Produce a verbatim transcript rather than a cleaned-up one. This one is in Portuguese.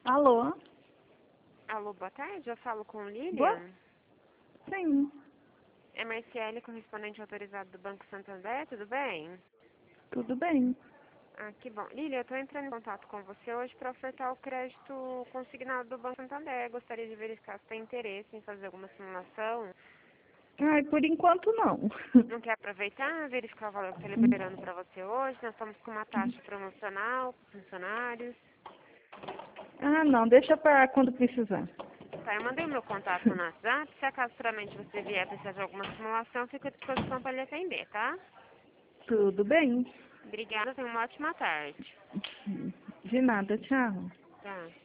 Alô? Alô, boa tarde. Eu falo com Lilian. Boa? Sim, É Marciele, correspondente autorizado do Banco Santander, tudo bem? tudo bem. Ah, que bom. Lilian, eu estou entrando em contato com você hoje para ofertar o crédito consignado do Banco Santander. Gostaria de verificar se tem interesse em fazer alguma simulação. Ai, por enquanto não. Não quer aproveitar, verificar o valor que está liberando para você hoje? Nós estamos com uma taxa promocional para funcionários. Ah, não, deixa pra quando precisar. Tá, eu mandei o meu contato no WhatsApp. Se acaso futuramente você vier precisar de alguma simulação, fico à disposição para lhe atender, tá? Tudo bem. Obrigada, tenha uma ótima tarde. De nada, tchau. Tá.